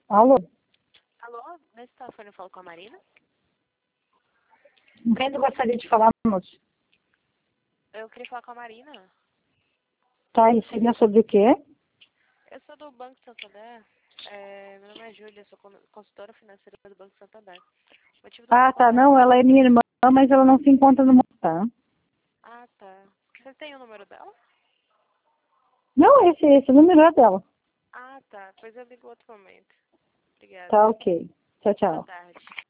Alô? Alô, nesse telefone eu falo com a Marina? Com quem tu gostaria de falar, moço? Eu queria falar com a Marina. Tá, e seria sobre o quê? Eu sou do Banco Santander. Meu nome é Júlia, sou consultora financeira do Banco Santander. O motivo do meu Ah, tá, contato... não, ela é minha irmã, mas ela não se encontra no momento, tá? Ah, tá. Você tem o número dela? Não, esse número é dela. Ah, tá. Pois eu ligo outro momento. Obrigada. Tá, ok. Tchau, Boa tchau. tarde.